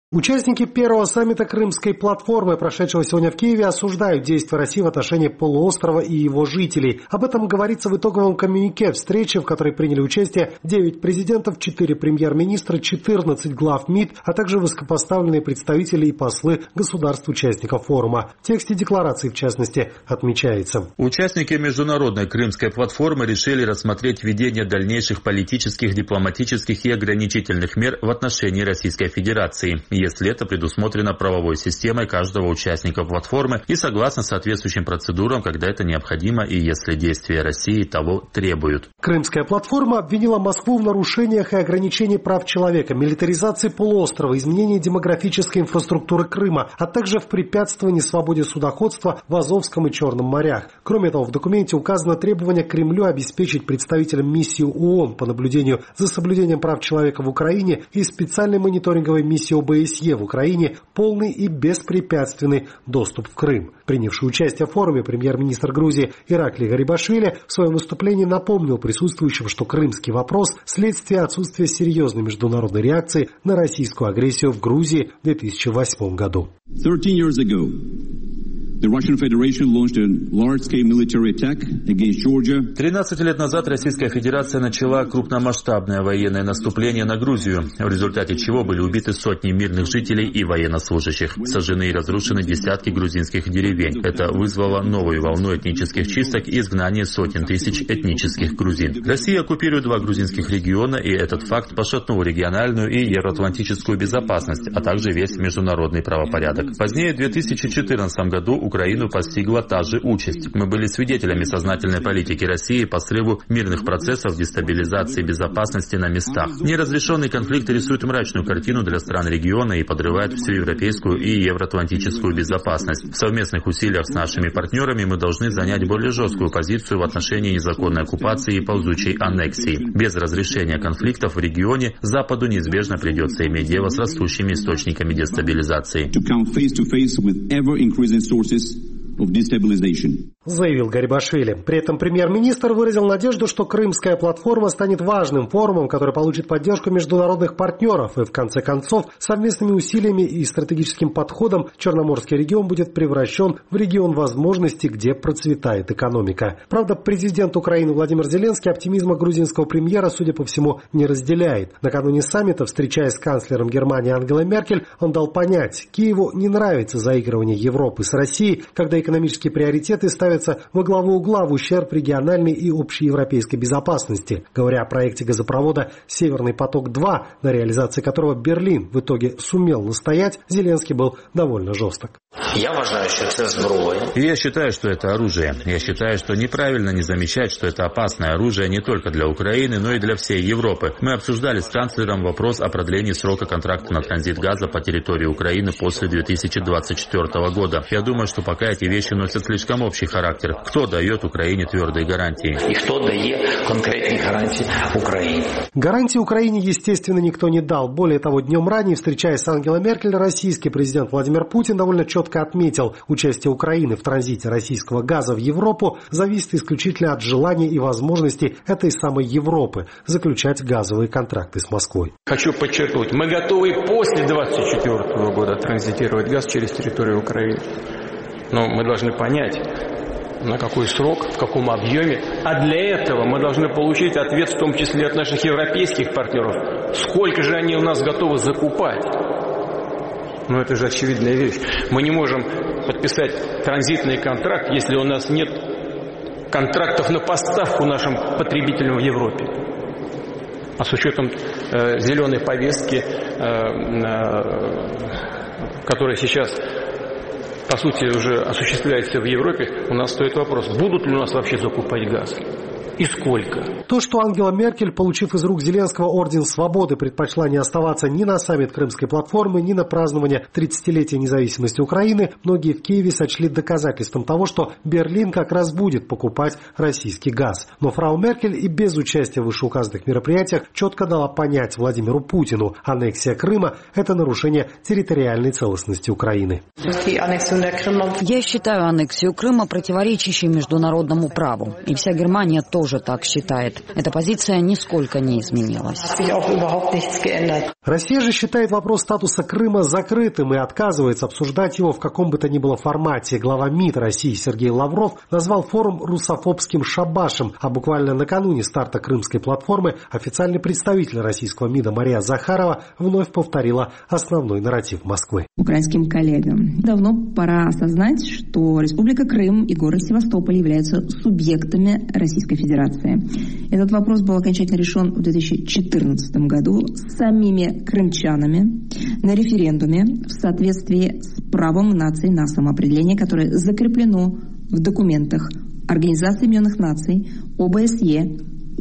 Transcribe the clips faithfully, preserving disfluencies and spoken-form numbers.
Участники первого саммита Крымской платформы, прошедшего сегодня в Киеве, осуждают действия России в отношении полуострова и его жителей. Об этом говорится в итоговом коммюнике встречи, в которой приняли участие девять президентов, четыре премьер-министра, четырнадцать глав МИД, а также высокопоставленные представители и послы государств-участников форума. В тексте декларации, в частности, отмечается. Участники международной Крымской платформы решили рассмотреть введение дальнейших политических, дипломатических и ограничительных мер в отношении Российской Федерации, если это предусмотрено правовой системой каждого участника платформы и согласно соответствующим процедурам, когда это необходимо и если действия России того требуют. Крымская платформа обвинила Москву в нарушениях и ограничении прав человека, милитаризации полуострова, изменении демографической инфраструктуры Крыма, а также в препятствовании свободе судоходства в Азовском и Черном морях. Кроме того, в документе указано требование Кремлю обеспечить представителям миссии ООН по наблюдению за соблюдением прав человека в Украине и специальной мониторинговой миссии ОБСЕ в Украине полный и беспрепятственный доступ в Крым. Принявший участие в форуме премьер-министр Грузии Ираклий Гарибашвили в своем выступлении напомнил присутствующим, что крымский вопрос – следствие отсутствия серьезной международной реакции на российскую агрессию в Грузии в две тысячи восьмом году. тринадцать лет назад Российская Федерация начала крупномасштабное военное наступление на Грузию, в результате чего были убиты сотни мирных жителей и военнослужащих. Сожжены и разрушены десятки грузинских деревень. Это вызвало новую волну этнических чисток и изгнание сотен тысяч этнических грузин. Россия оккупирует два грузинских региона, и этот факт пошатнул региональную и евроатлантическую безопасность, а также весь международный правопорядок. Позднее, в две тысячи четырнадцатом году, Украину постигла та же участь. Мы были свидетелями сознательной политики России по срыву мирных процессов дестабилизации безопасности на местах. Неразрешенный конфликт рисует мрачную картину для стран региона и подрывает всю европейскую и евроатлантическую безопасность. В совместных усилиях с нашими партнерами мы должны занять более жесткую позицию в отношении незаконной оккупации и ползучей аннексии. Без разрешения конфликтов в регионе Западу неизбежно придется иметь дело с растущими источниками дестабилизации. Заявил Гарибашвили. При этом премьер-министр выразил надежду, что Крымская платформа станет важным форумом, который получит поддержку международных партнеров, и в конце концов совместными усилиями и стратегическим подходом Черноморский регион будет превращен в регион возможностей, где процветает экономика. Правда, президент Украины Владимир Зеленский оптимизма грузинского премьера, судя по всему, не разделяет. Накануне саммита, встречаясь с канцлером Германии Ангелой Меркель, он дал понять, Киеву не нравится заигрывание Европы с Россией, когда экономические приоритеты ставятся во главу угла в ущерб региональной и общеевропейской безопасности. Говоря о проекте газопровода «Северный поток-два», на реализации которого Берлин в итоге сумел настоять, Зеленский был довольно жесток. Я считаю, что это оружие. Я считаю, что неправильно не замечать, что это опасное оружие не только для Украины, но и для всей Европы. Мы обсуждали с канцлером вопрос о продлении срока контракта на транзит газа по территории Украины после две тысячи двадцать четвёртого года. Я думаю, что пока эти вещи носят слишком общий характер. Кто дает Украине твердые гарантии? И кто дает конкретные гарантии Украине? Гарантии Украине, естественно, никто не дал. Более того, днем ранее, встречаясь с Ангелой Меркель, российский президент Владимир Путин довольно четко отметил, участие Украины в транзите российского газа в Европу зависит исключительно от желания и возможности этой самой Европы заключать газовые контракты с Москвой. Хочу подчеркнуть, мы готовы после двадцать четвёртого года транзитировать газ через территорию Украины. Но мы должны понять, на какой срок, в каком объеме. А для этого мы должны получить ответ, в том числе от наших европейских партнеров. Сколько же они у нас готовы закупать? Ну, это же очевидная вещь. Мы не можем подписать транзитный контракт, если у нас нет контрактов на поставку нашим потребителям в Европе. А с учетом э, зеленой повестки, э, э, которая сейчас, по сути, уже осуществляется в Европе, у нас стоит вопрос, будут ли у нас вообще закупать газ? И сколько? То, что Ангела Меркель, получив из рук Зеленского орден свободы, предпочла не оставаться ни на саммит Крымской платформы, ни на празднование тридцатилетия независимости Украины, многие в Киеве сочли доказательством того, что Берлин как раз будет покупать российский газ. Но фрау Меркель и без участия в вышеуказанных мероприятиях четко дала понять Владимиру Путину: аннексия Крыма – это нарушение территориальной целостности Украины. Я считаю аннексию Крыма противоречащей международному праву. И вся Германия тоже тоже так считает. Эта позиция нисколько не изменилась. Россия же считает вопрос статуса Крыма закрытым и отказывается обсуждать его в каком бы то ни было формате. Глава МИД России Сергей Лавров назвал форум русофобским шабашем, а буквально накануне старта крымской платформы официальный представитель российского МИДа Мария Захарова вновь повторила основной нарратив Москвы. Украинским коллегам давно пора осознать, что Республика Крым и город Севастополь являются субъектами Российской Федерации. Этот вопрос был окончательно решен в две тысячи четырнадцатом году самими крымчанами на референдуме в соответствии с правом наций на самоопределение, которое закреплено в документах Организации Объединенных Наций, О Б С Е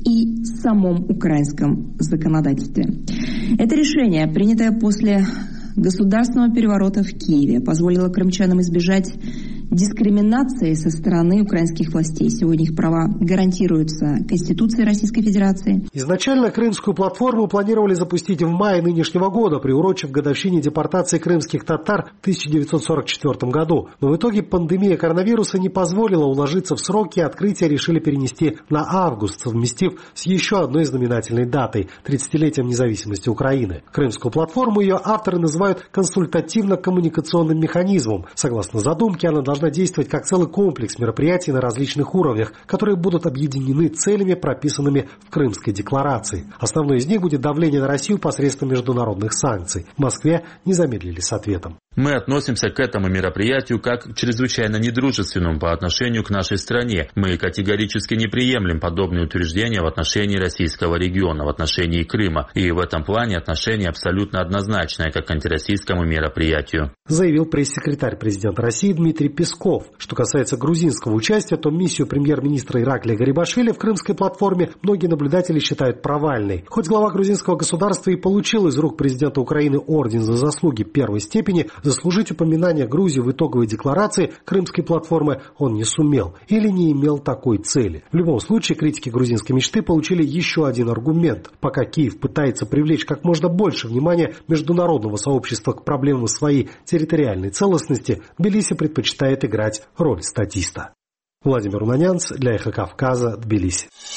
и самом украинском законодательстве. Это решение, принятое после государственного переворота в Киеве, позволило крымчанам избежать дискриминации со стороны украинских властей. Сегодня их права гарантируются Конституцией Российской Федерации. Изначально крымскую платформу планировали запустить в мае нынешнего года, приурочив к годовщине депортации крымских татар в тысяча девятьсот сорок четвёртом году. Но в итоге пандемия коронавируса не позволила уложиться в сроки, и открытие решили перенести на август, совместив с еще одной знаменательной датой – тридцатилетием независимости Украины. Крымскую платформу ее авторы называют консультативно-коммуникационным механизмом. Согласно задумке, она должна действовать как целый комплекс мероприятий на различных уровнях, которые будут объединены целями, прописанными в Крымской декларации. Основной из них будет давление на Россию посредством международных санкций. В Москве не замедлили с ответом. Мы относимся к этому мероприятию как к чрезвычайно недружественному по отношению к нашей стране. Мы категорически не приемлем подобные утверждения в отношении российского региона, в отношении Крыма. И в этом плане отношение абсолютно однозначное как к антироссийскому мероприятию. Заявил пресс-секретарь президента России Дмитрий Песков. Что касается грузинского участия, то миссию премьер-министра Ираклия Гарибашвили в крымской платформе многие наблюдатели считают провальной. Хоть глава грузинского государства и получил из рук президента Украины орден за заслуги первой степени, заслужить упоминание Грузии в итоговой декларации крымской платформы он не сумел или не имел такой цели. В любом случае, критики грузинской мечты получили еще один аргумент. Пока Киев пытается привлечь как можно больше внимания международного сообщества к проблемам своей территориальной целостности, Тбилиси предпочитает играть роль статиста. Владимир Унанянц для Эхо Кавказа, Тбилиси.